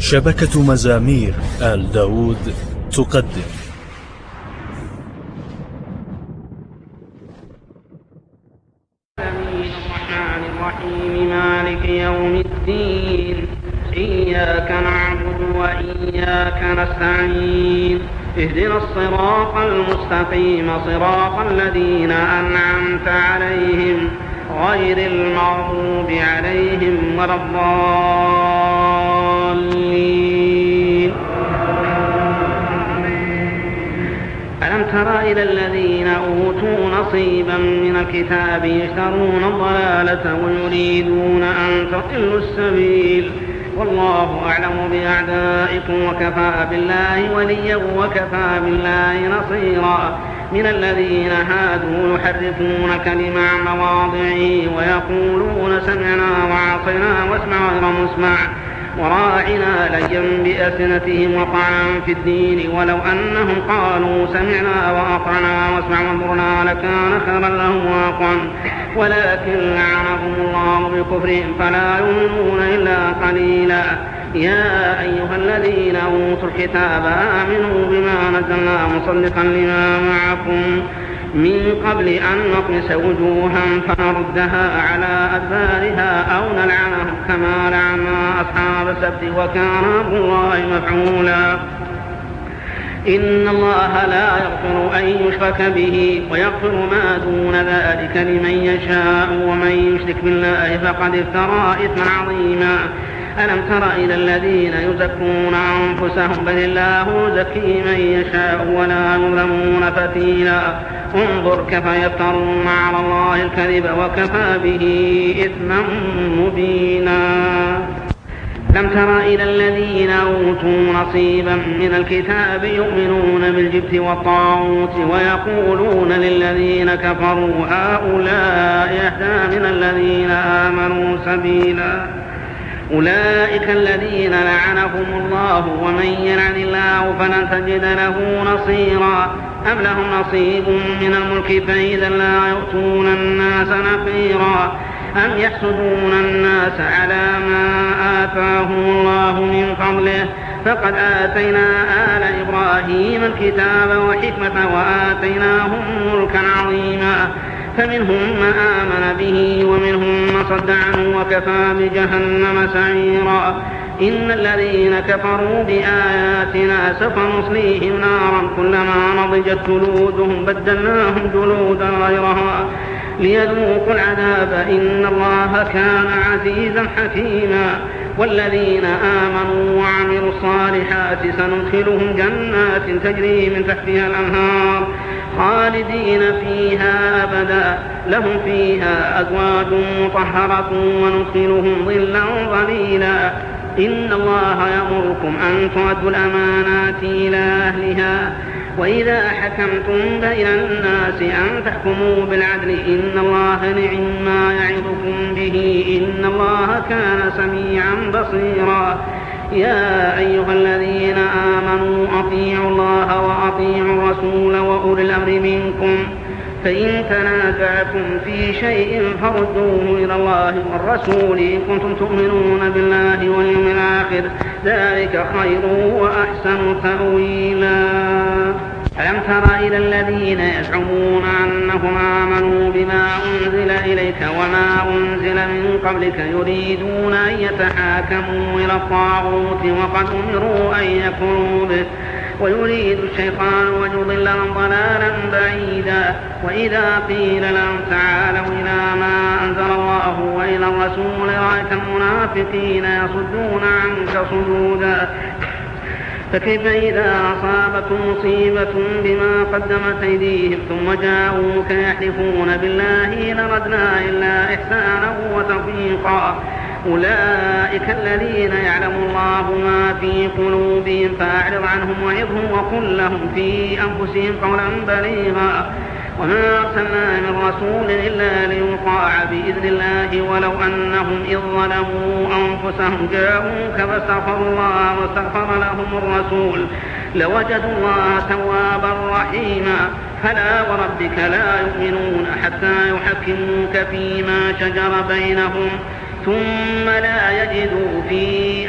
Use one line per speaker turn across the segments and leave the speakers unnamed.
شبكة مزامير آل داود تقدم.
الرحمن الرحيم مالك يوم الدين إياك نعبد وإياك نستعين اهدنا الصراط المستقيم صراط الذين أنعمت عليهم غير المغضوب عليهم ولا الضالين. ألم تر إلى الذين أوتوا نصيبا من الكتاب يشترون الضلالة ويريدون أن تضلوا السبيل والله أعلم بأعدائكم وكفى بالله وليا وكفى بالله نصيرا. من الذين هادوا يحرفون كلم عن مواضعه ويقولون سمعنا وعصينا واسمع غير مسمع وراعنا ليا بألسنتهم وطعنا في الدين ولو أنهم قالوا سمعنا وأطعنا واسمع وانظرنا لكان خيرا لهم واقعا ولكن لعنهم الله بكفرهم فلا يؤمنون إلا قليلا. يا أيها الذين أوتوا الكتاب آمنوا بما نزلنا مصدقا لما معكم من قبل أن نطمس وجوها فنردها على أدبارها أو نلعنهم كما لعنا أصحاب السبت وكان أمر الله مفعولا. إن الله لا يغفر أن يشرك به ويغفر ما دون ذلك لمن يشاء ومن يشرك بالله فقد افترى إثما عظيما. ألم تر إلى الذين يزكون أنفسهم بل الله يزكي من يشاء ولا يظلمون فتيلا. انظر كيف يفترون على الله الكذب وكفى به إثما مبينا. لم تر إلى الذين أوتوا نصيبا من الكتاب يؤمنون بالجبت والطاغوت ويقولون للذين كفروا هؤلاء أهدى من الذين آمنوا سبيلا. أولئك الذين لعنهم الله ومن يلعن الله فلن تجد له نصيرا. أم لهم نصيب من الملك فإذا لا يؤتون الناس نقيرا. أم يحسدون الناس على ما آتاهم الله من فضله فقد آتينا آل إبراهيم الكتاب والحكمة وآتيناهم ملكا عظيما. فمنهم من آمن به ومنهم من صد عنه وكفى بجهنم سعيرا. إن الذين كفروا بآياتنا سوف نصليهم نارا كلما نضجت جلودهم بدلناهم جلودا غيرها ليذوقوا العذاب إن الله كان عزيزا حكيما. والذين آمنوا وعملوا الصالحات سندخلهم جنات تجري من تحتها الأنهار خالدين فيها أبدا لهم فيها أزواج مطهرة وندخلهم ظلا ظليلا. إن الله يأمركم أن تؤدوا الأمانات إلى أهلها وإذا حكمتم بين الناس أن تحكموا بالعدل إن الله نعم ما يعظكم به إن الله كان سميعا بصيرا. يا أيها الذين آمنوا أطيعوا الله وأطيعوا الرسول وأولي الأمر منكم فإن تنازعتم في شيء فردوه إلى الله والرسول إن كنتم تؤمنون بالله واليوم الآخر ذلك خير وأحسن تأويلا. ألم تر إلى الذين يزعمون أنهم آمنوا بما أنزل إليك وما أنزل من قبلك يريدون أن يتحاكموا إلى الطاغوت وقد أمروا أن يكفروا به ويريد الشيطان أن يضلهم ضلالا بعيدا. وإذا قيل لهم تعالوا إلى ما أنزل الله وإلى الرسول رأيت المنافقين يصدون عنك صدودا. فكيف إذا أصابتهم مصيبة بما قدمت أيديهم ثم جاءوك يحلفون بالله إن أردنا إلا إحسانا وتوفيقا. أولئك الذين يعلم الله ما في قلوبهم فأعرض عنهم وعظهم وقل لهم في أنفسهم قولا بليغا. وما أرسلنا من رسول إلا ليطاع بإذن الله ولو أنهم إذ ظلموا أنفسهم جاءوك فاستغفروا الله واستغفر لهم الرسول لوجدوا الله توابا رحيما. فلا وربك لا يؤمنون حتى يحكموك فيما شجر بينهم ثم لا يجدوا في أنفسهم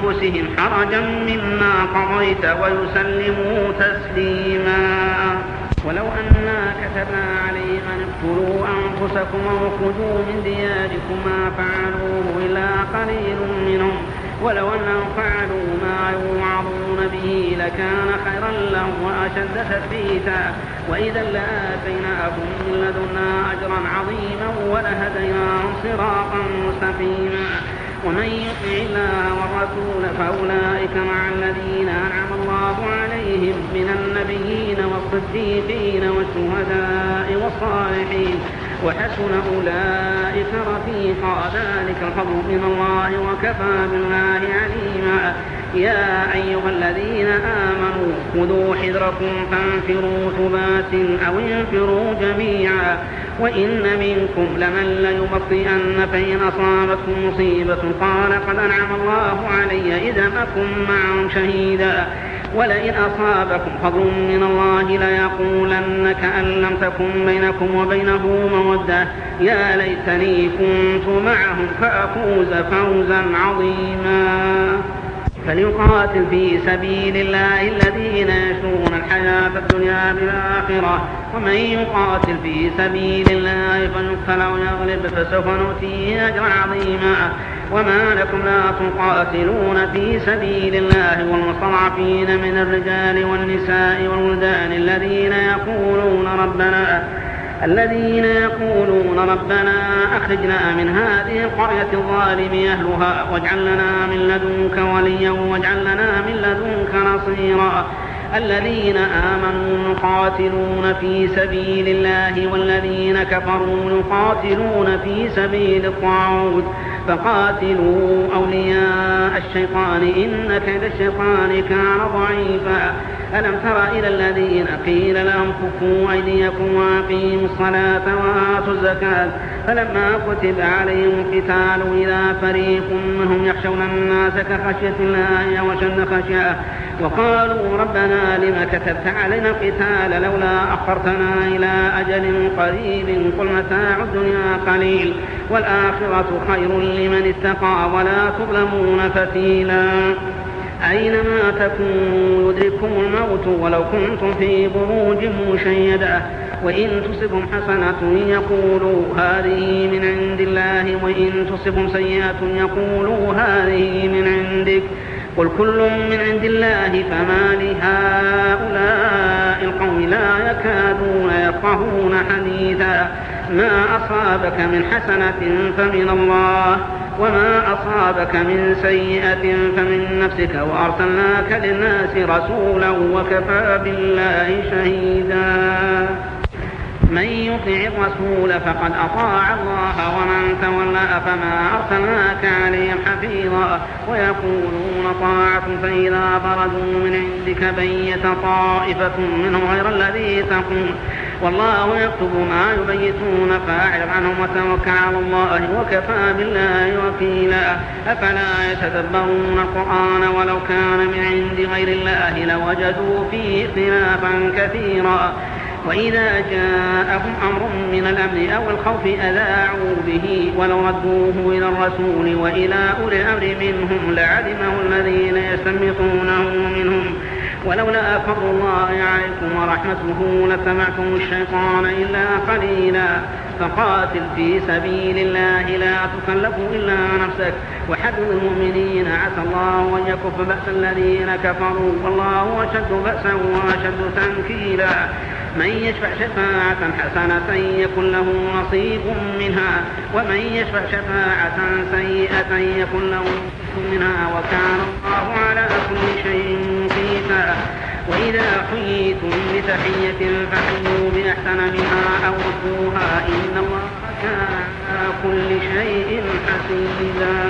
أنفسهم حرجا مما قضيت ويسلموا تسليما. ولو أنا كتبنا عليهم أن اقتلوا أنفسكم أو اخرجوا من دياركم ما فعلوه إلا قليل منهم ولو أنهم فعلوا ما يوعظون به لكان خيرا لهم وأشد تثبيتا وإذا لآتيناهم من لدنا أجرا عظيما ولهديناهم صراطا مستقيما. ومن يطع الله والرسول فأولئك مع الذين أنعم الله عليهم من النبيين والصديقين والشهداء والصالحين وحسن أولئك رفيقا ذلك الفضل من الله وكفى بالله عليما. يا أيها الذين آمنوا خذوا حذركم فانفروا ثبات أو انفروا جميعا وإن منكم لمن ليبطئن فإن أصابتكم مصيبة قال قد أنعم الله علي إذ أكن معهم شهيدا ولئن أصابكم فضل من الله ليقولن كأن لم تكن بينكم وبينه مودة يا ليتني كنت معهم فأفوز فوزا عظيما. فليقاتل في سبيل الله الذين يشرون الحياة الدنيا بالآخرة ومن يقاتل في سبيل الله فيقتل أو يغلب فسوف نؤتيه أجرا عظيما. وما لكم لا تقاتلون في سبيل الله والمستضعفين من الرجال والنساء والولدان الذين يقولون ربنا أخرجنا من هذه القرية الظالم أهلها واجعل لنا من لدنك وليا واجعل لنا من لدنك نصيرا. الذين آمنوا يقاتلون في سبيل الله والذين كفروا يقاتلون في سبيل الطاغوت فقاتلوا أولياء الشيطان إن كيد الشيطان كان ضعيفا. ألم تر إلى الذين قيل لهم كفوا أيديكم وأقيموا الصلاة وآتوا الزكاة فلما كتب عليهم القتال إذا فريق منهم يخشون الناس كخشية الله وشد خشية وقالوا ربنا لم كتبت علينا القتال لولا أخرتنا إلى أجل قريب قل متاع الدنيا قليل والآخرة خير لمن اتقى ولا تظلمون فتيلا. أينما تكونوا يدرككم الموت ولو كنتم في بروج مشيدة وإن تصبهم حسنة يقولوا هذه من عند الله وإن تصبهم سيئة يقولوا هذه من عندك قل كل من عند الله فما لهؤلاء القوم لا يكادون يفقهون حديثا. ما أصابك من حسنة فمن الله وما أصابك من سيئة فمن نفسك وأرسلناك للناس رسولا وكفى بالله شهيدا. من يطع الرسول فقد أطاع الله ومن تولى فما أرسلناك عليهم حفيظا ويقولون طاعة فإذا برزوا من عندك بيت طائفة منهم غير الذي تقول والله يكتب ما يبيتون فأعرض عنهم وتوكل على الله وكفى بالله وكيلا. أفلا يتدبرون القرآن ولو كان من عند غير الله لوجدوا فيه اختلافا كثيرا. وإذا جاءهم أمر من الأمن أو الخوف أذاعوا به ولو ردوه إلى الرسول وإلى أولي الأمر منهم لعلمه الذين يستنبطونه منهم ولولا فضل الله عليكم ورحمته لاتبعتم الشيطان إلا قليلا. فقاتل في سبيل الله لا تكلف إلا نفسك وحرض المؤمنين عسى الله أن يكف بأس الذين كفروا والله أشد بأسا وأشد تنكيلا. من يشفع شفاعة حسنة يكن له نصيب منها ومن يشفع شفاعة سيئة يكن له نصيب منها وكان الله على كل شيء مقيتا. وإذا حييتم بتحية فحيوا بأحسن منها أو ردوها إن الله كان على كل شيء حسيبا.